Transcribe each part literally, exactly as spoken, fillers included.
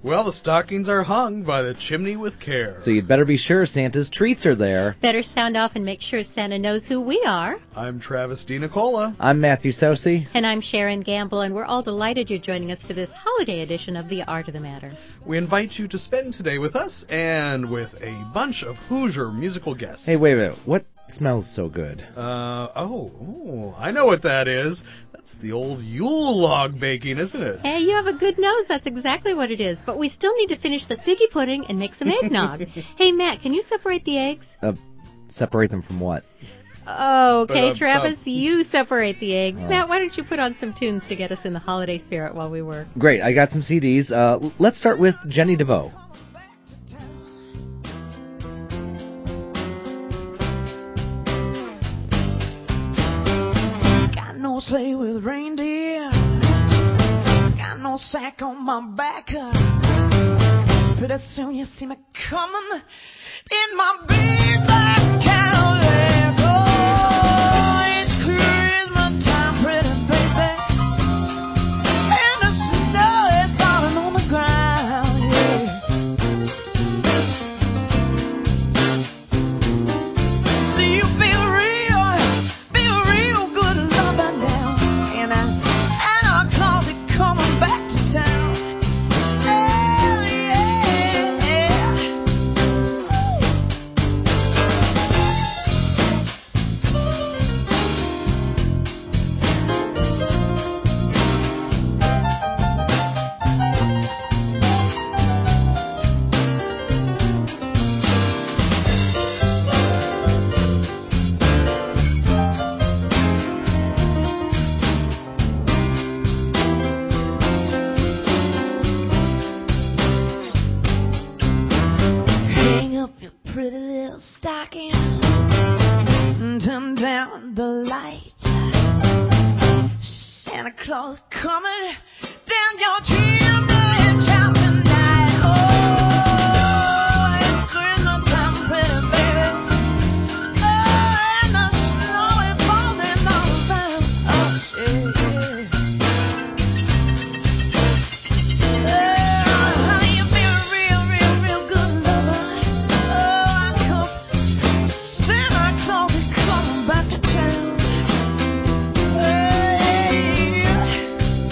Well, the stockings are hung by the chimney with care. So you'd better be sure Santa's treats are there. Better sound off and make sure Santa knows who we are. I'm Travis D. Nicola. I'm Matthew Sosi. And I'm Sharon Gamble, and we're all delighted you're joining us for this holiday edition of The Art of the Matter. We invite you to spend today with us and with a bunch of Hoosier musical guests. Hey, wait a minute. What smells so good? Uh, oh, oh, I know what that is. That's the old Yule log baking, isn't it? Hey, you have a good nose. That's exactly what it is. But we still need to finish the figgy pudding and make some eggnog. Hey, Matt, can you separate the eggs? Uh, separate them from what? Oh, okay, uh, Travis, uh, you separate the eggs. Oh. Matt, why don't you put on some tunes to get us in the holiday spirit while we work? Great, I got some C Ds. Uh, let's start with Jenny DeVoe. Got no sleigh with reindeer, got no sack on my back. Pretty soon you see me coming in my big black Cadillac. Oh, it's Christmas time, pretty baby, and the snow is falling on the ground, yeah. See you feel real, feel real good loving down, and I Santa Claus is coming back to town. Oh, yeah, yeah. Hang up your pretty little stocking, turn down the lights. Santa Claus coming down your chimney child tonight. Oh, it's Christmas time, pretty baby. Oh, and the snow is falling all around. Oh, yeah. Oh, honey, you feel real, real, real good lover. Oh, 'cause Santa Claus is coming back to town. Hey.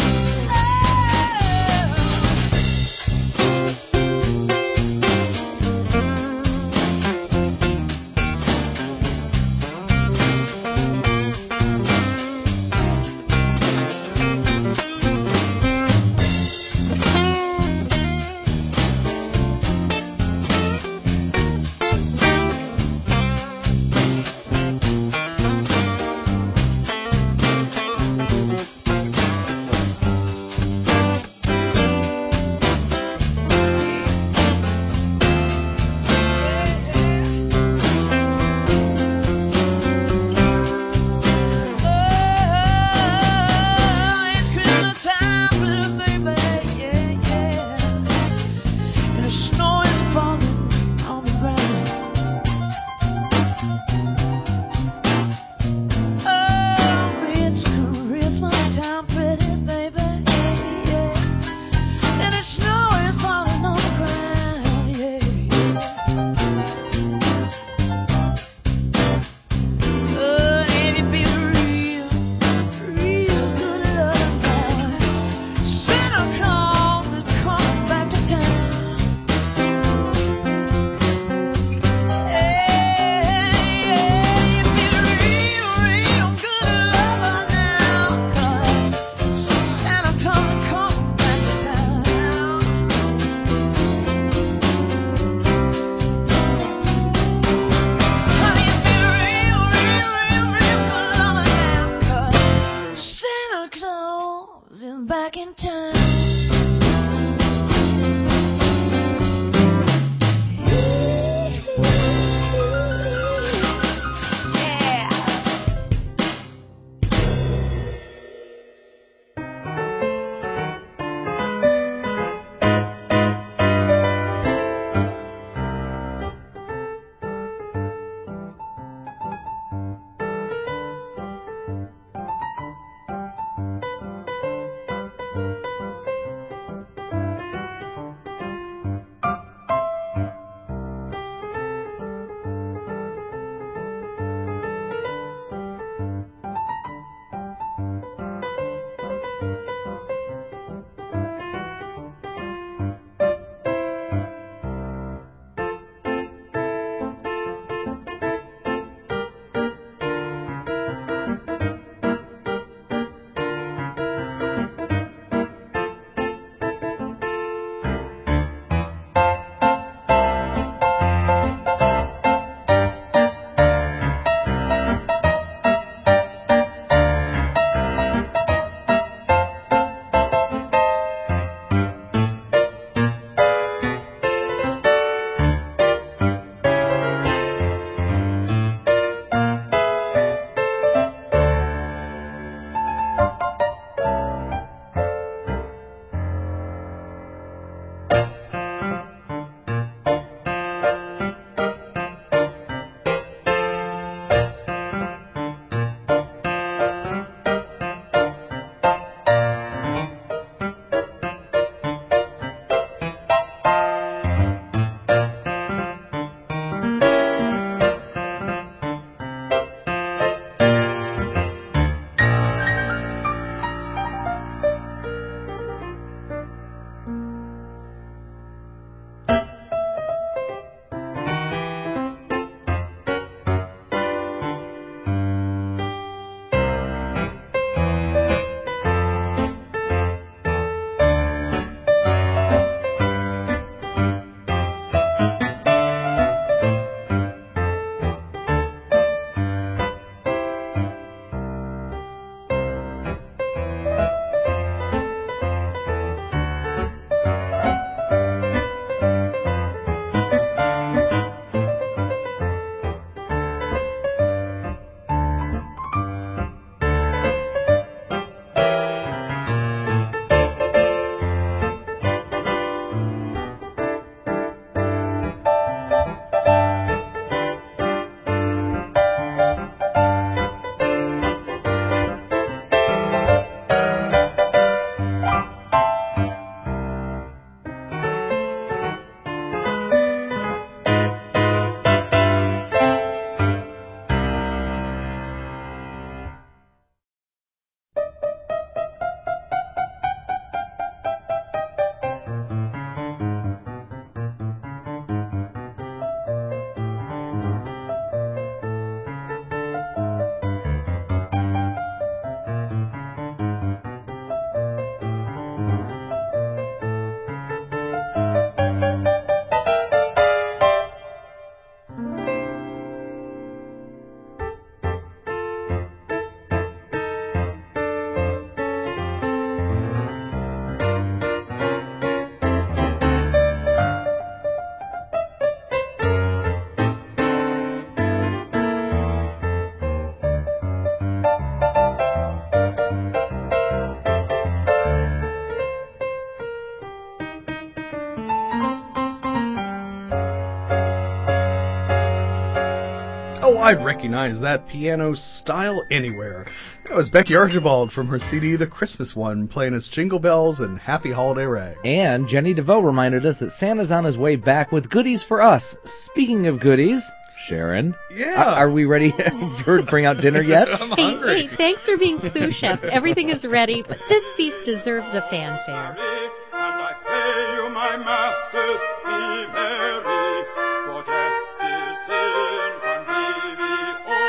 I'd recognize that piano style anywhere. That was Becky Archibald from her C D The Christmas One, playing us Jingle Bells and Happy Holiday Rag. And Jenny DeVoe reminded us that Santa's on his way back with goodies for us. Speaking of goodies, Sharon. Yeah. Are, are we ready for bring out dinner yet? I'm Hey, hungry. hey, thanks for being sous chefs. Everything is ready, but this feast deserves a fanfare. And I pray you, my masters, be merry, for justice in convivio.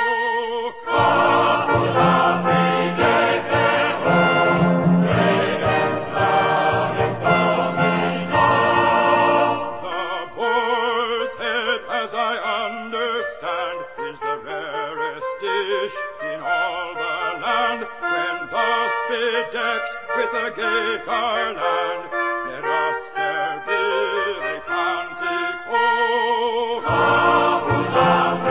Caput Regem Salus Domino. The boar's head, as I understand, is the rarest dish in all the land. When thus bedecked with a gay garland, let us serve the cantico. Caput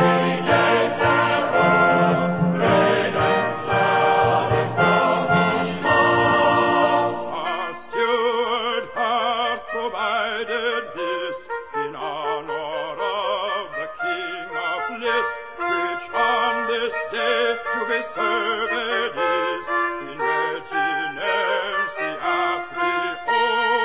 Regem Salus Domino. Our steward hath provided this in honor of the King of Bliss, which on this day to be served is in reginem siatrio.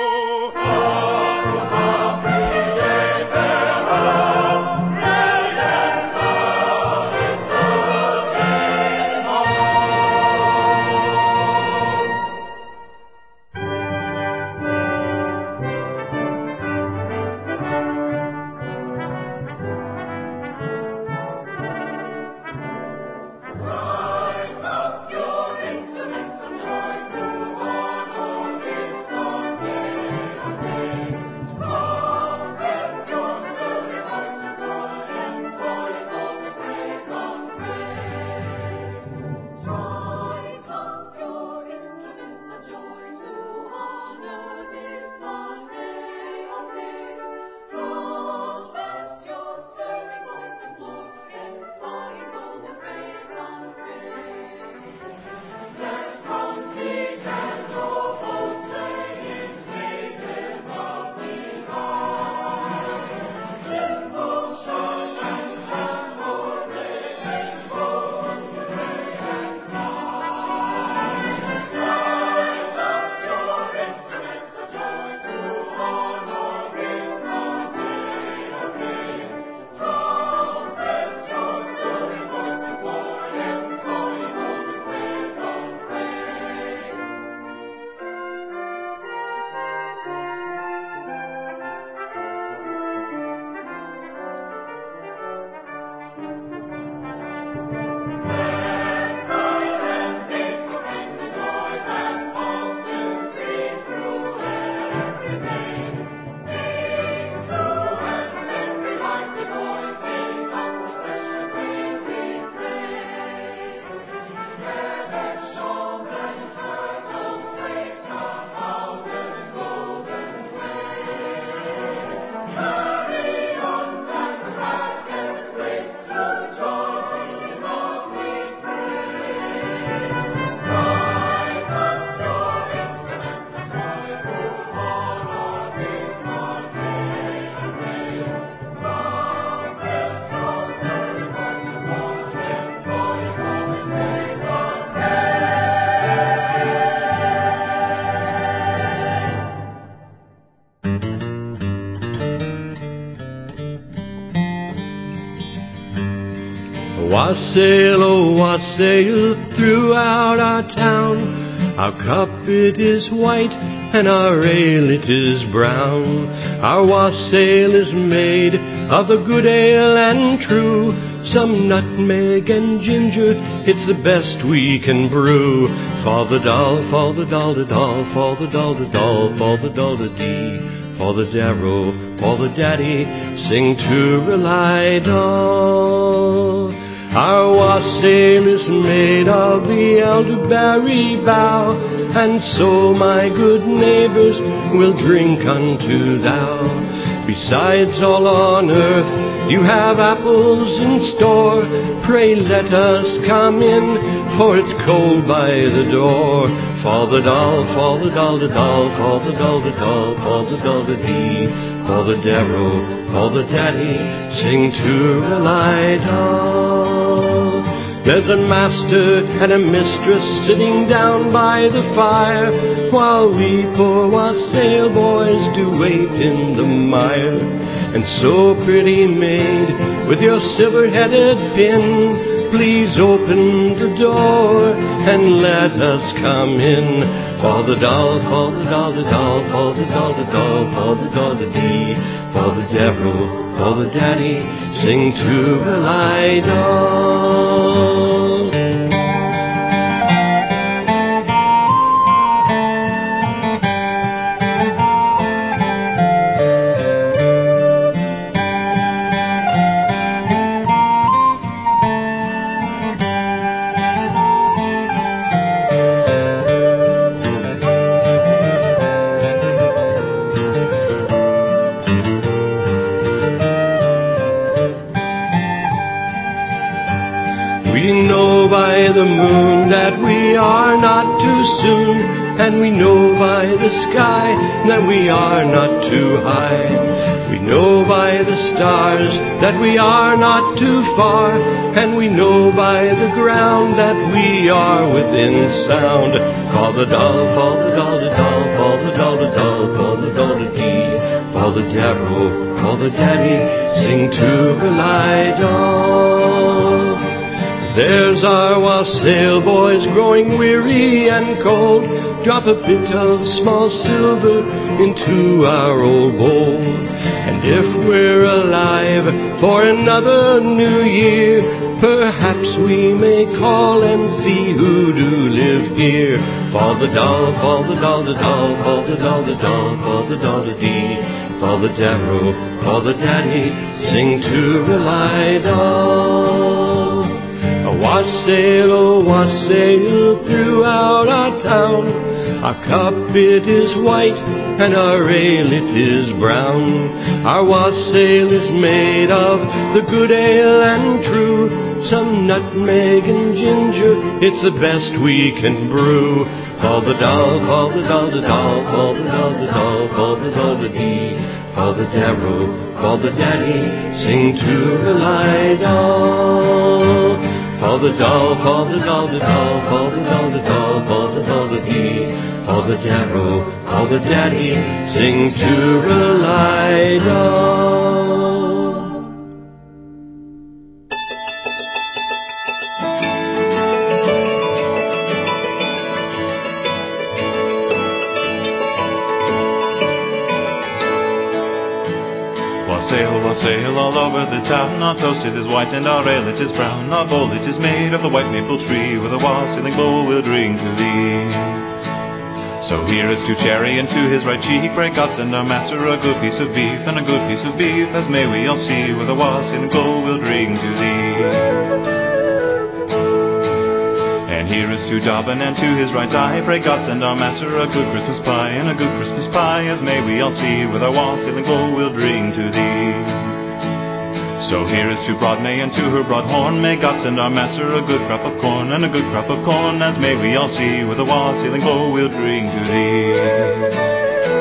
Wassail, oh wassail throughout our town. Our cup it is white and our ale it is brown. Our wassail is made of the good ale and true. Some nutmeg and ginger, it's the best we can brew. For the doll, for the doll, the doll, for the doll, the doll, for the doll, the dee, for the darrow, for the daddy, sing to rely doll. Our wassail is made of the elderberry bough, and so, my good neighbors, will drink unto thou. Besides all on earth, you have apples in store. Pray let us come in, for it's cold by the door. For the doll, for the doll, the doll, for the doll, the doll, for the doll, the dee, for the Darrow, for the daddy, sing toodle-I-doll. There's a master and a mistress sitting down by the fire, while we poor wassail boys do wait in the mire. And so, pretty maid, with your silver-headed pin, please open the door and let us come in. For the doll, for the doll, the doll, for the doll, the doll, for the doll, the dee, for the Darrow, for the daddy, sing toodle-I-doll. We know by the moon that we are not too soon, and we know by the sky that we are not too high. We know by the stars that we are not too far, and we know by the ground that we are within sound. For the doll, for the doll, the doll, for the doll, the doll, for the doll, the dee, for the Darrow, for the daddy, sing toodle-I-doll. There's our wassail boys growing weary and cold. Drop a bit of small silver into our old bowl. And if we're alive for another new year, perhaps we may call and see who do live here. For the doll, for the doll, the doll, for the doll, the doll, for the doll, the dee, for the Darrow, for the daddy, sing toodle-I-doll. A wassail, a wassail throughout our town. Our cup it is white and our ale it is brown. Our wassail is made of the good ale and true. Some nutmeg and ginger, it's the best we can brew. For the doll, for the doll, the doll, for the doll, the doll, for the doll, the dee, for the Darrow, for the daddy, sing toodle-I-doll. For the doll, for the doll, the doll, for the doll, the doll, for the doll, the dee, for the Darrow, for the daddy, sing toodle-I-doll. Wassail, wassail all over the town. Our toast it is white and our ale it is brown. Our bowl it is made of the white maple tree. With a wassailing bowl we'll drink to thee. So here is to Cherry and to his right cheek. Pray God send our master a good piece of beef, and a good piece of beef as may we all see. With a wassailing bowl we'll drink to thee. And here is to Dobbin and to his right eye. Pray God send our master a good Christmas pie, and a good Christmas pie as may we all see. With our wassailing bowl we'll drink to thee. So here is to Broadmay and to her broad horn. May God send our master a good crop of corn, and a good crop of corn as may we all see. With a wassailing bowl we'll drink to thee.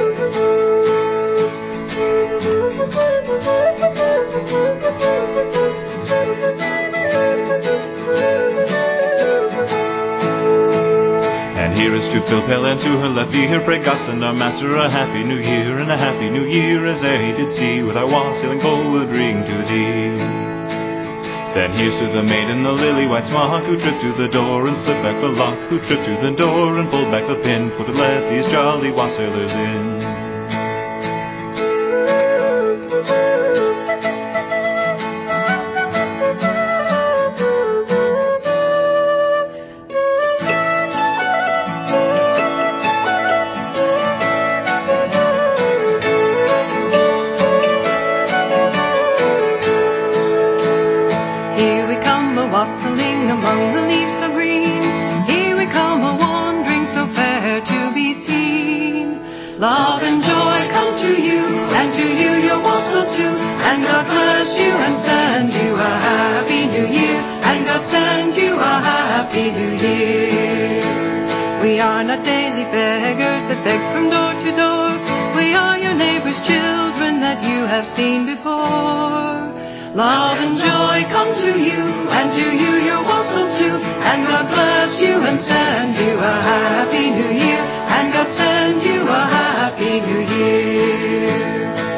Here is to Philpel and to her left ear. Pray God send our master a happy new year, and a happy new year as e'er he did see. With our wassailing bowl we'll drink to thee. Then here's to the maid in the lily white smock, who tripped to the door and slipped back the lock, who tripped to the door and pulled back the pin, for to let these jolly wassailers in. Wassailing among the leaves so green, here we come a-wandering so fair to be seen. Love and joy come to you, and to you your wassail too, and God bless you and send you a happy new year, and God send you a happy new year. We are not daily beggars that beg from door to door, we are your neighbor's children that have seen before. Love and joy come to you, and to you your wassail too. And God bless you and send you a happy new year. And God send you a happy new year.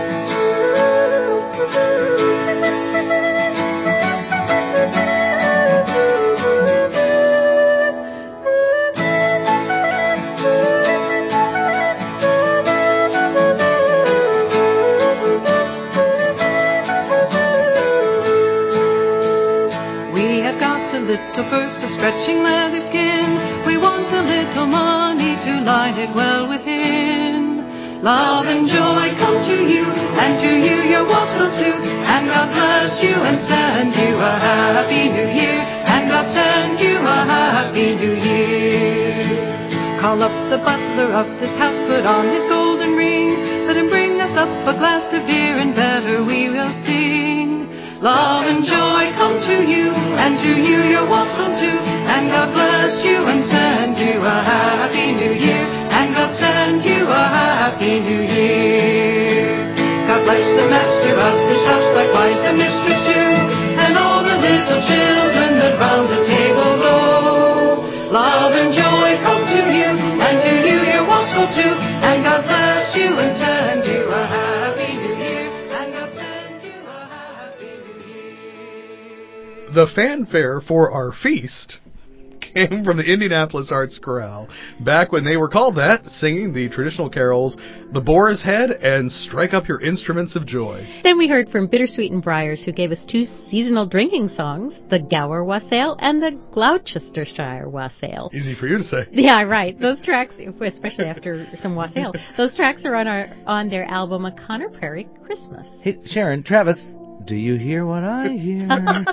Little purse of stretching leather skin. We want a little money to line it well within. Love and joy come to you, and to you your wassail too. And God bless you and send you a happy new year. And God send you a happy new year. Call up the butler of this house, put on his golden ring. Let him bring us up a glass of beer, and better we will sing. Love and joy come to you, and to you your wassail too. And God bless you and send you a happy new year. And God send you a happy new year. God bless the master of this house, likewise the mistress too, and all the little children that round the table go. Love and joy come to you, and to you your wassail too. And God bless you and send you a happy new year. And God send you a happy new year. The fanfare for our feast came from the Indianapolis Arts Chorale, back when they were called that, singing the traditional carols, The Boar's Head and Strike Up Your Instruments of Joy. Then we heard from Bittersweet and Briars, who gave us two seasonal drinking songs, the Gower Wassail and the Gloucestershire Wassail. Easy for you to say. Yeah, right. Those tracks, especially after some wassail, those tracks are on our on their album A Conner Prairie Christmas. Hey, Sharon, Travis, do you hear what I hear?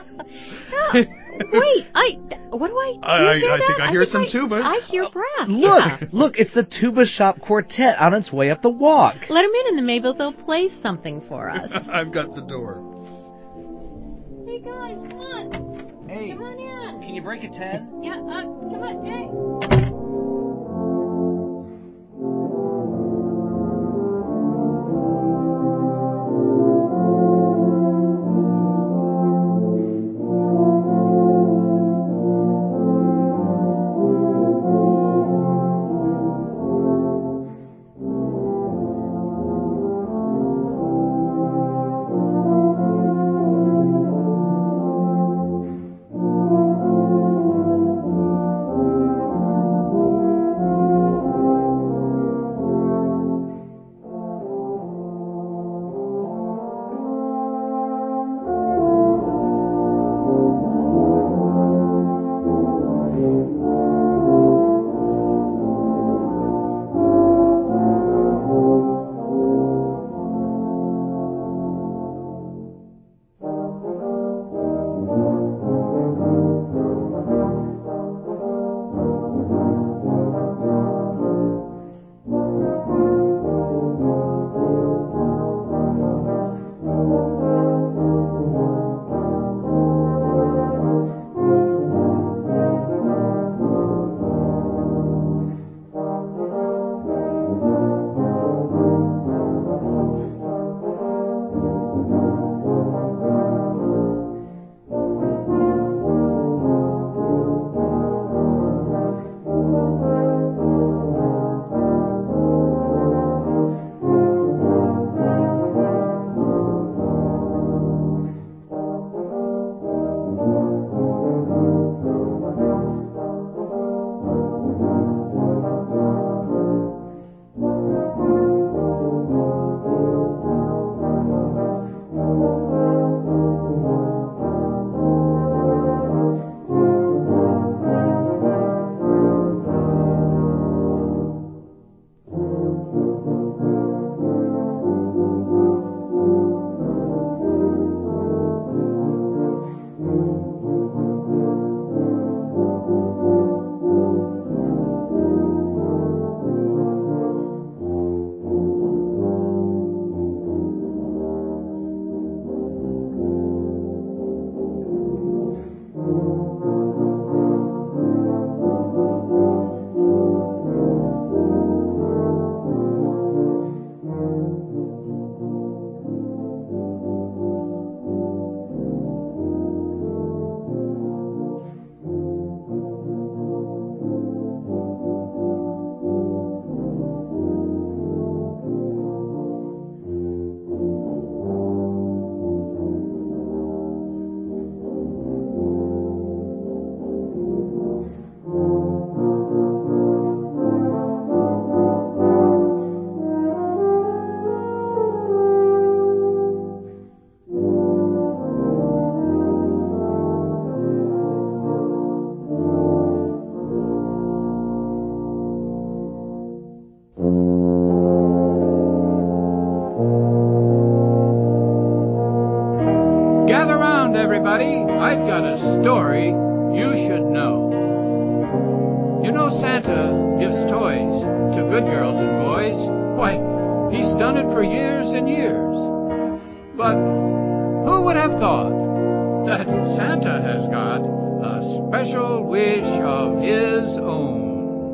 Wait, I, what do I, do I, you hear I that? think I hear some I, tubas. I hear brass. Look, Yeah. look, it's the Tuba Shop Quartet on its way up the walk. Let them in, and then maybe they'll play something for us. I've got the door. Hey guys, come on. Hey, Come on in. can you break a ten? Yeah, uh, come on, hey. everybody, I've got a story you should know. You know Santa gives toys to good girls and boys. Why, he's done it for years and years. But who would have thought that Santa has got a special wish of his own?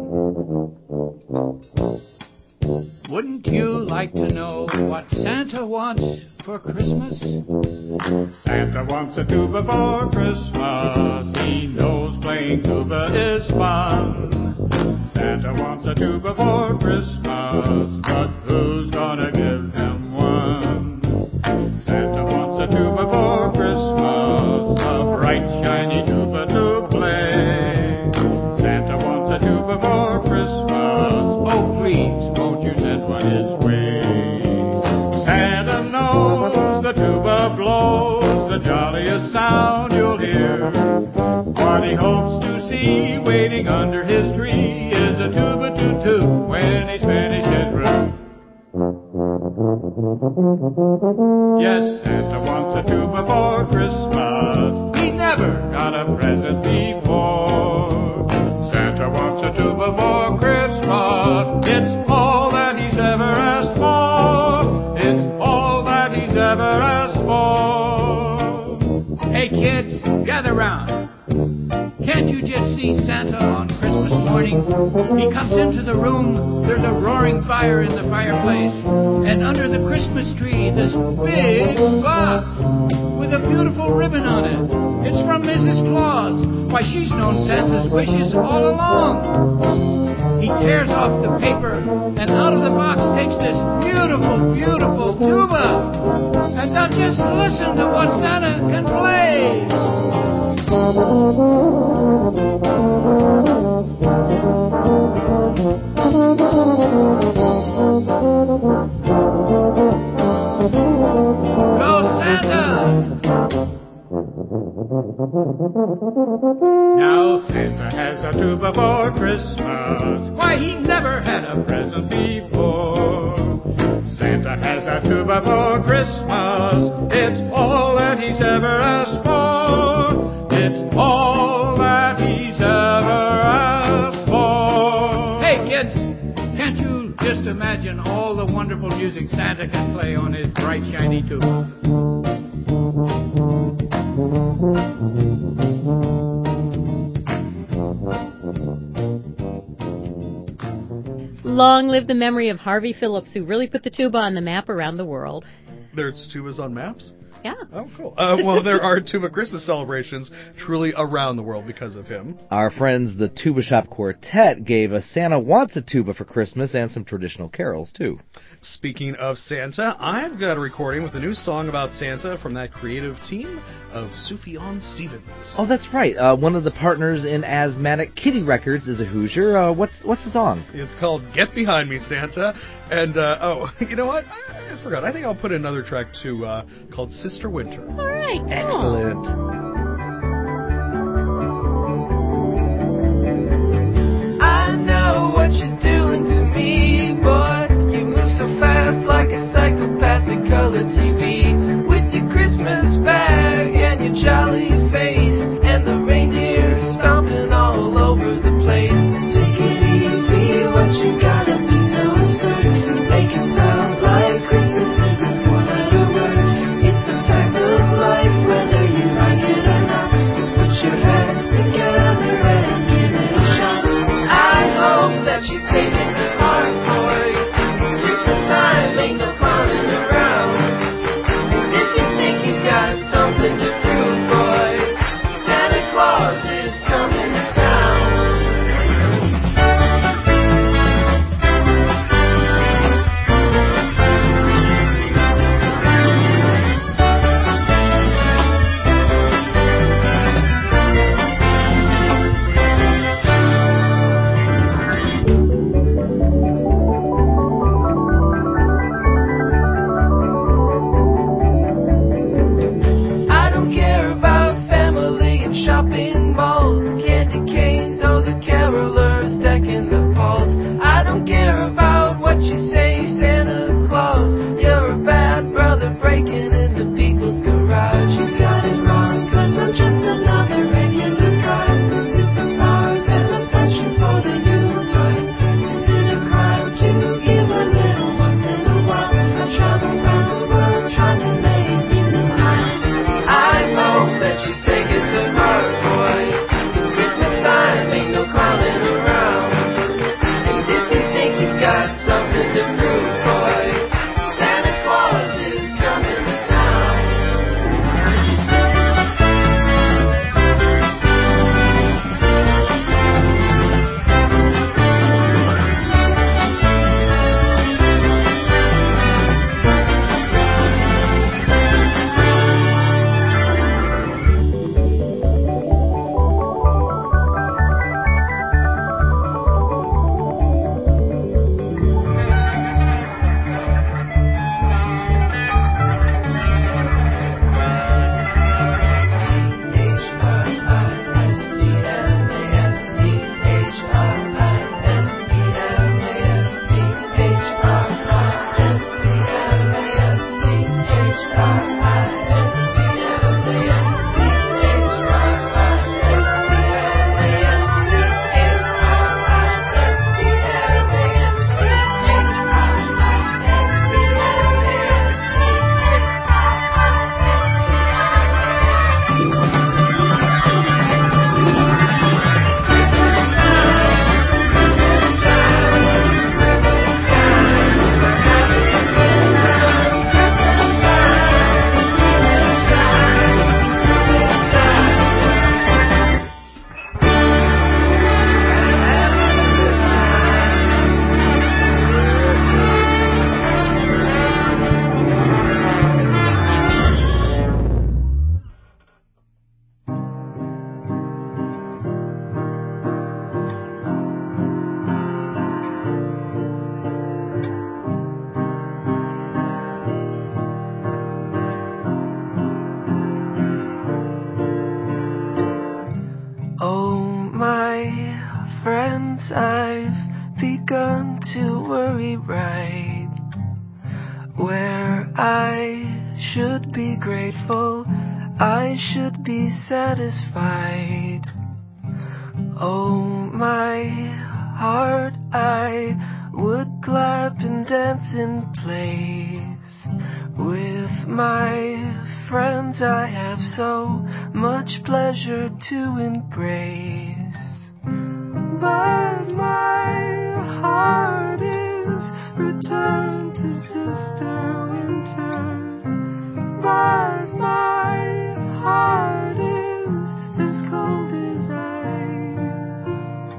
Wouldn't you like to know what Santa wants for Christmas? Santa wants a tuba for Christmas. He knows playing tuba is fun. Santa wants a tuba for Christmas, but who's gonna give him one? Santa wants a tuba for Christmas, a bright shiny tuba to play. Santa wants a tuba for Christmas. Oh, please, won't you send one his way? Santa knows the tuba blows the jolliest sound you'll hear. What he hopes to see waiting under his tree is a tuba toot toot when he's finished his brew. Yes, Santa wants a tuba for Christmas. He never got a present before. Santa wants a tuba for Christmas. It's all that he's ever asked for. It's all that he's ever asked for. Hey kids, gather round. Can't you just see Santa on Christmas morning? He comes into the room, there's a roaring fire in the fireplace, and under the Christmas tree, this big box with a beautiful ribbon on it. It's from Missus Claus. Why, she's known Santa's wishes all along. He tears off the paper, and out of the box takes this beautiful, beautiful tuba. And now just listen to what Santa can play. Go Santa! Now Santa has a tuba for Christmas. Why, he never had a present before. Santa has a tuba for Christmas. It's all that he's ever asked for. It's all that he's ever asked for. Hey kids, can't you just imagine all the wonderful music Santa can play on his bright shiny tuba? Long live the memory of Harvey Phillips, who really put the tuba on the map around the world. There's tubas on maps? Yeah. Oh, cool. Uh, well, there are tuba Christmas celebrations truly around the world because of him. Our friends, the Tuba Shop Quartet, gave us Santa Wants a Tuba for Christmas and some traditional carols, too. Speaking of Santa, I've got a recording with a new song about Santa from that creative team of Sufjan Stevens. Oh, that's right. Uh, one of the partners in Asthmatic Kitty Records is a Hoosier. Uh, what's what's the song? It's called Get Behind Me, Santa. And, uh, oh, you know what? I, I forgot. I think I'll put another track, too, uh, called Sister Winter. All right, cool. Excellent. I know what you're doing to me, boy. You move so fast like a psychopathic color T V. With your Christmas bag and your jolly face, and the reindeer stomping all over the place. Take it easy, what you gotta be so certain. Make it sound like Christmas is a four-letter word. It's a fact of life, whether you like it to worry right. Where I should be grateful, I should be satisfied. Oh, my heart, I would clap and dance in place. With my friends I have so much pleasure to embrace. But my heart is returned to Sister Winter. But my heart is as cold as ice.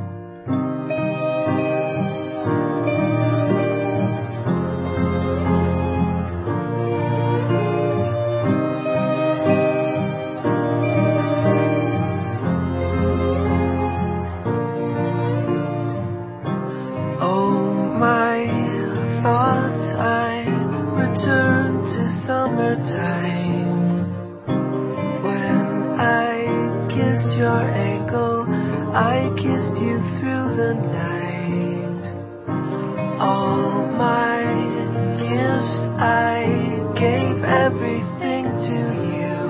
Oh, my thoughts, I return to summertime. When I kissed your ankle, I kissed you through the night. All my gifts, I gave everything to you.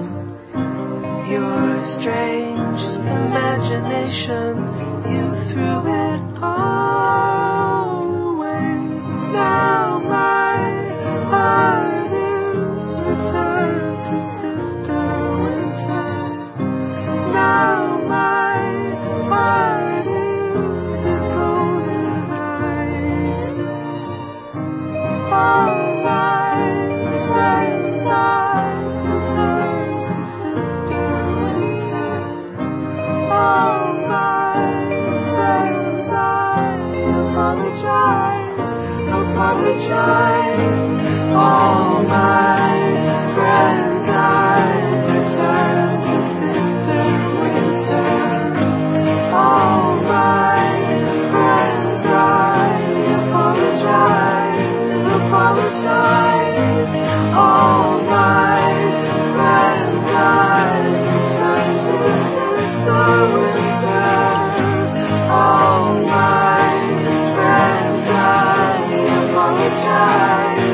Your strange imagination, you threw it all away. Now my heart is returned to Sister Winter. Now my heart is as cold as ice. All my friends I return to Sister Winter. All my friends I apologize, apologize. All my friends I return to Sister Winter. All my friends I apologize, apologize. All my friends I return to Sister Winter. All my friends I apologize,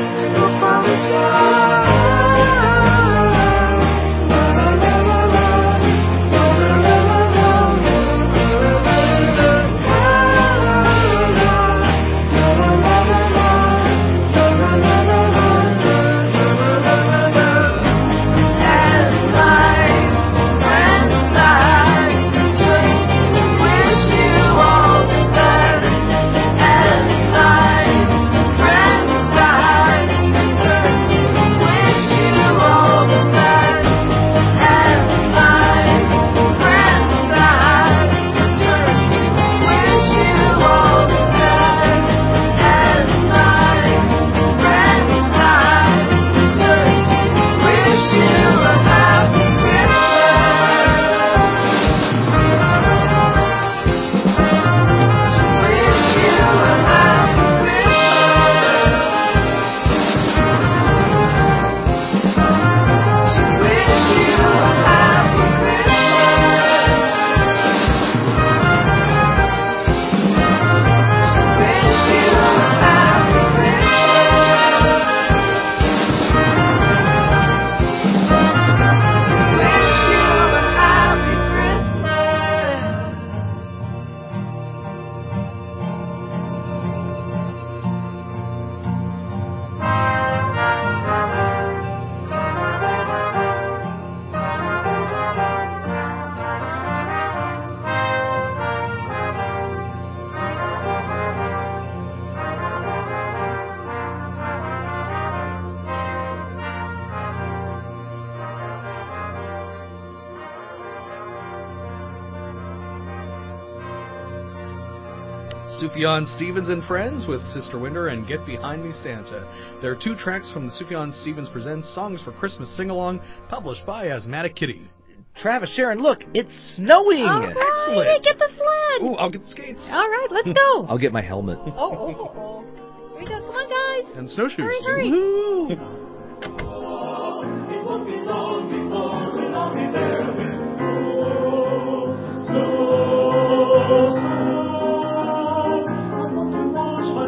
Sufjan Stevens and Friends with Sister Winter and Get Behind Me Santa. There are two tracks from the Sufjan Stevens Presents Songs for Christmas Sing-Along, published by Asthmatic Kitty. Travis, Sharon, look, it's snowing! All right, Excellent. get the sled. Ooh, I'll get the skates. All right, let's go. I'll get my helmet. Oh, oh, oh, oh. Here we go. Come on, guys. And snowshoes. Hurry, hurry. Woo! It won't be long before we'll all be there with snow, snow, snow. I want to wash my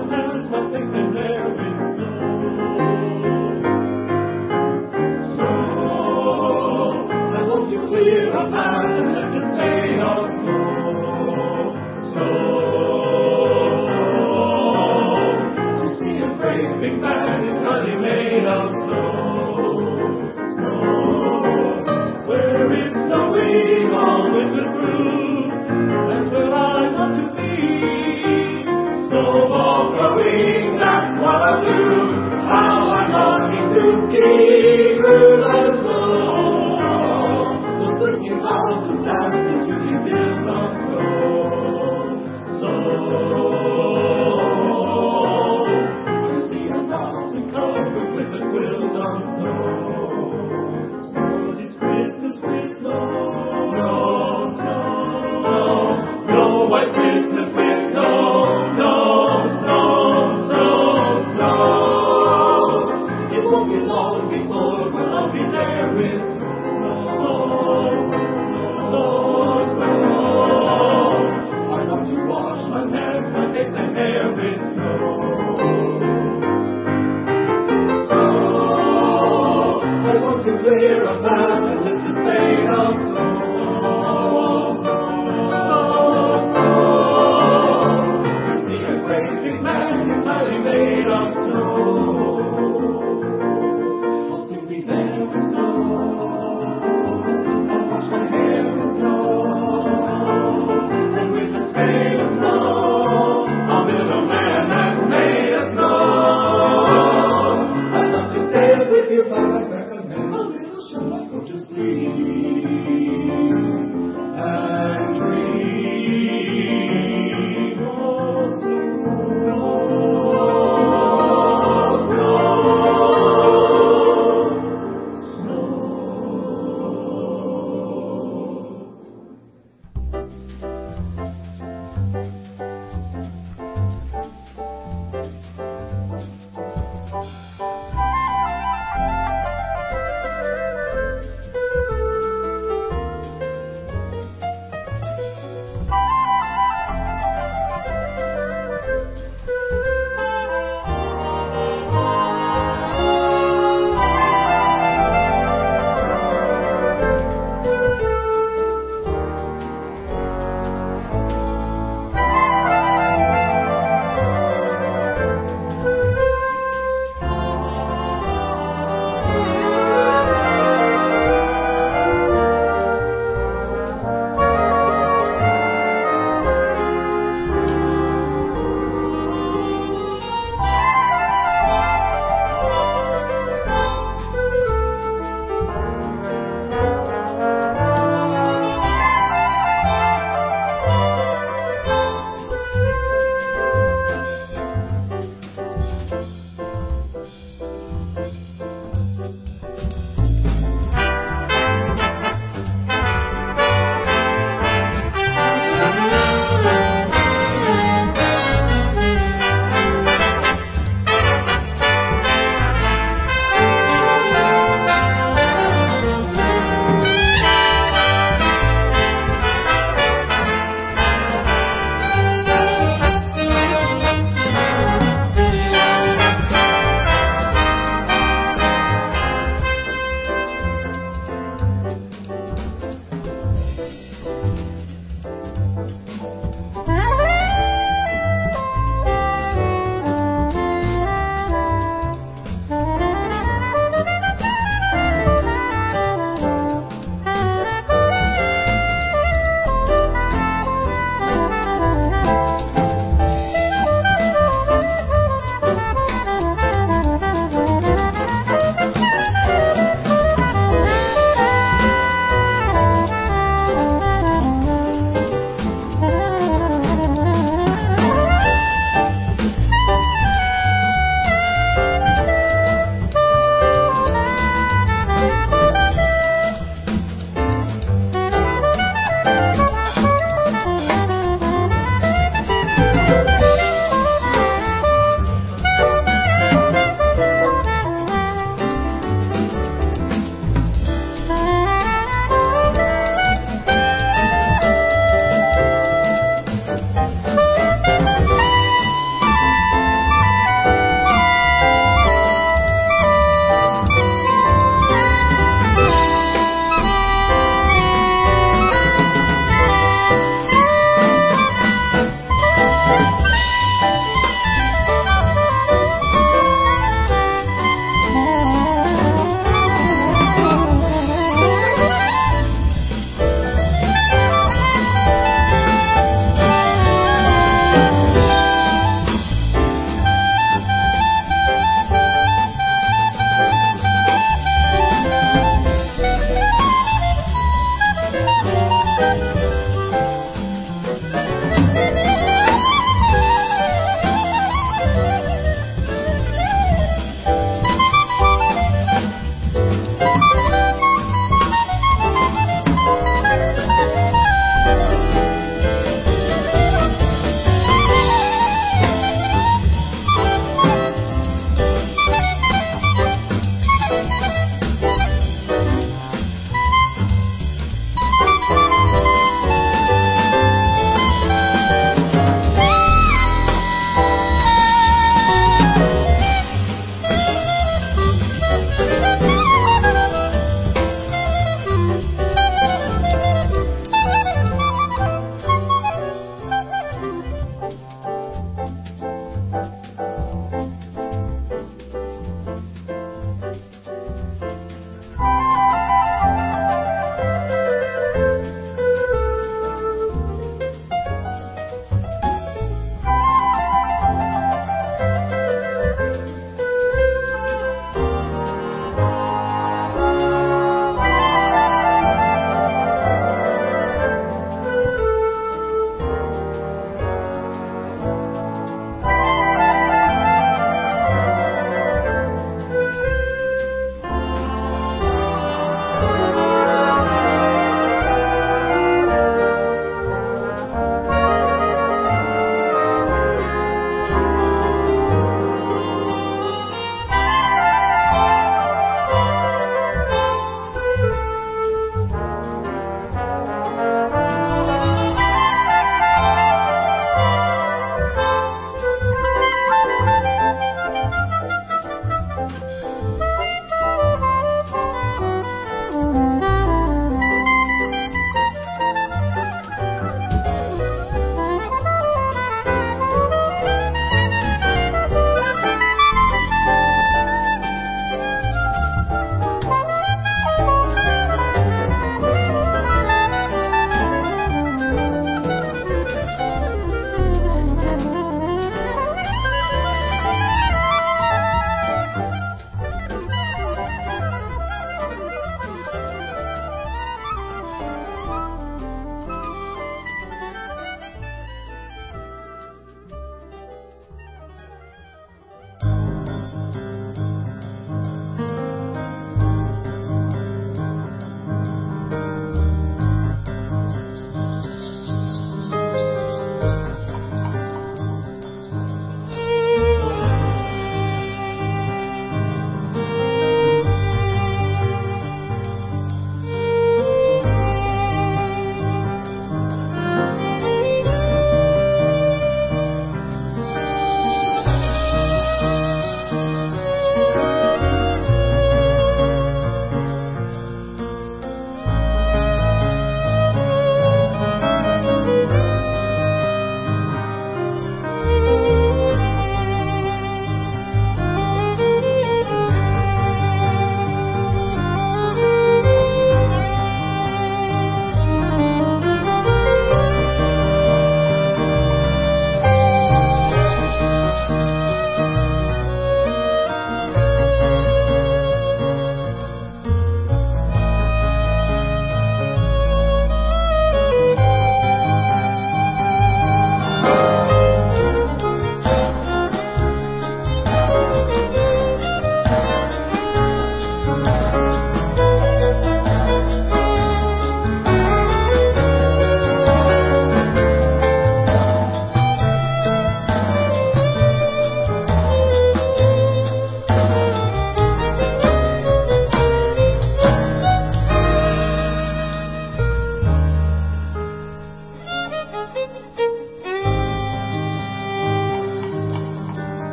ski through the snow. Those thirteen houses dancing to the beat of snow. Snow. To see a mountain covered with a quilt of snow. Snow is Christmas with no, no, no, snow. No white Christmas with no, no snow, snow, snow. It won't be long before we'll all be there with snow, snow, snow. I want to wash my hands, my face and hair with snow. Snow. I want to clear a path and lift the stain of snow. Snow, snow. To see a great big man entirely made of snow. I'll soon be there with snow. I'll wash my hair with snow. And with the spade of snow, I'll build a man that's made of snow. I'd love to stay with you, but I recommend a little show. I go to sleep and dream of snow, snow,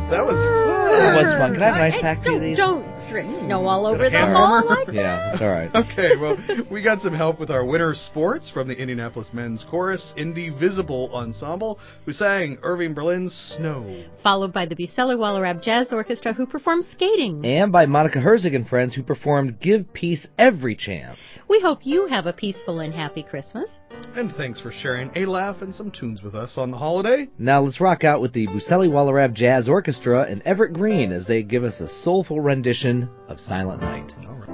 That was fun. That was fun. Can I have an ice Hey, pack to don't, these? Don't drip snow all over a the hand hall. warmer? like- Yeah, that's all right. Okay, well, we got some help with our winter sports from the Indianapolis Men's Chorus Indivisible Ensemble, who sang Irving Berlin's Snow. Followed by the Bucella Wallerab Jazz Orchestra, who performed Skating. And by Monica Herzig and friends, who performed Give Peace Every Chance. We hope you have a peaceful and happy Christmas. And thanks for sharing a laugh and some tunes with us on the holiday. Now let's rock out with the Bucella Wallerab Jazz Orchestra and Everett Green as they give us a soulful rendition of Silent Night. All right.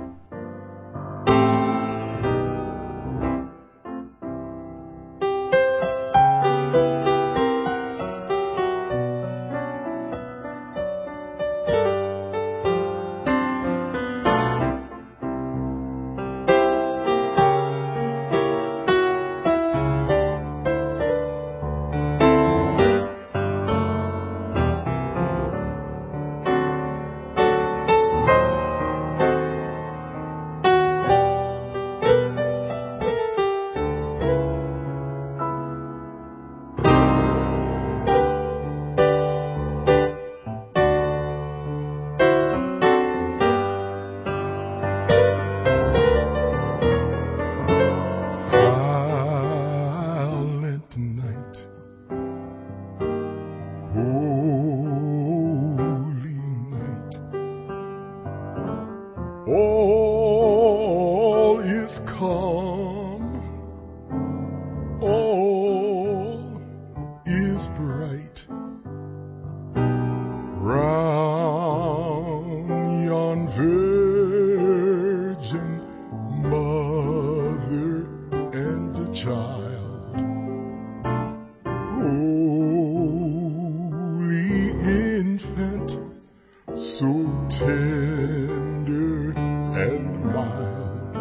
Silent night, holy night, all is calm, all is bright. Round yon virgin mother and the child, holy infant, so tender and mild,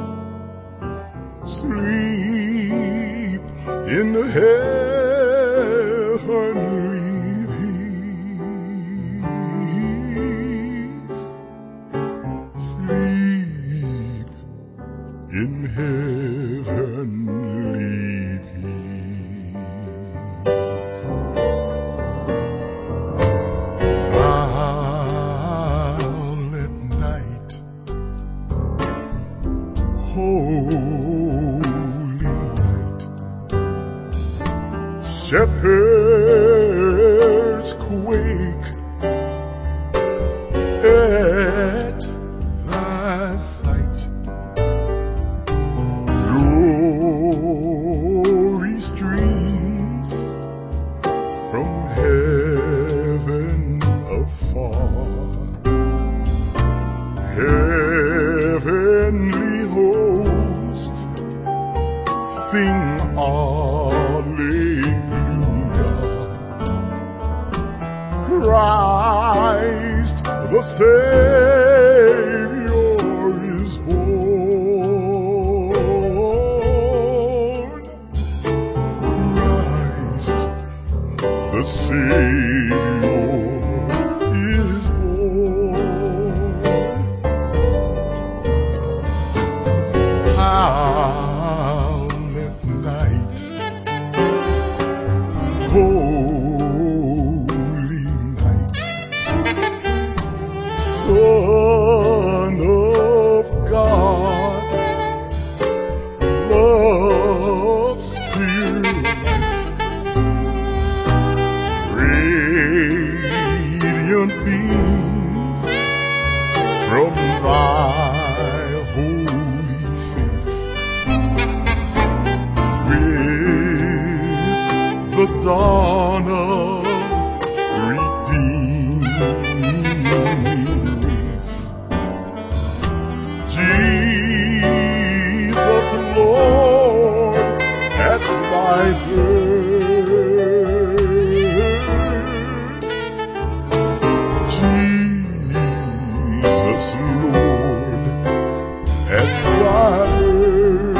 sleep in the heavenly peace, sleep in heavenly peace. Silent night, holy night, shepherds quake at thy sight. Glory streams from heaven afar. Heavenly host sing Alleluia. Christ the Savior is born. Christ the Savior is born. Silent night, holy night, Son of God, love's pure light, radiant beams from thy holy face, with the dawn of redeeming grace. Jesus, Lord, at thy birth, Jesus, Lord, at thy birth.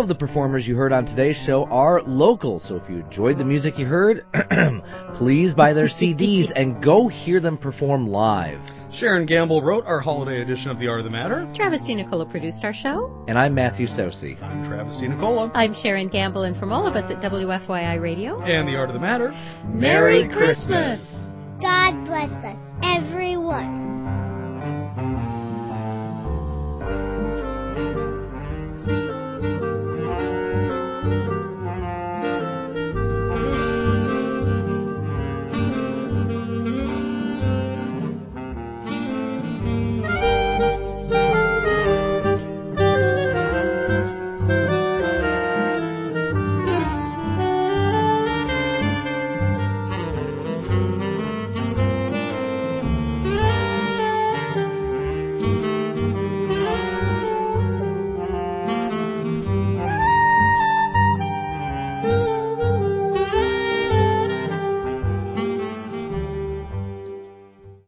of the performers you heard on today's show are local, so if you enjoyed the music you heard, please buy their C Ds and go hear them perform live. Sharon Gamble wrote our holiday edition of The Art of the Matter. Travis DiNicola produced our show. And I'm Matthew Sosi. I'm Travis DiNicola. I'm Sharon Gamble, and from all of us at W F Y I Radio and The Art of the Matter, Merry Christmas! God bless us.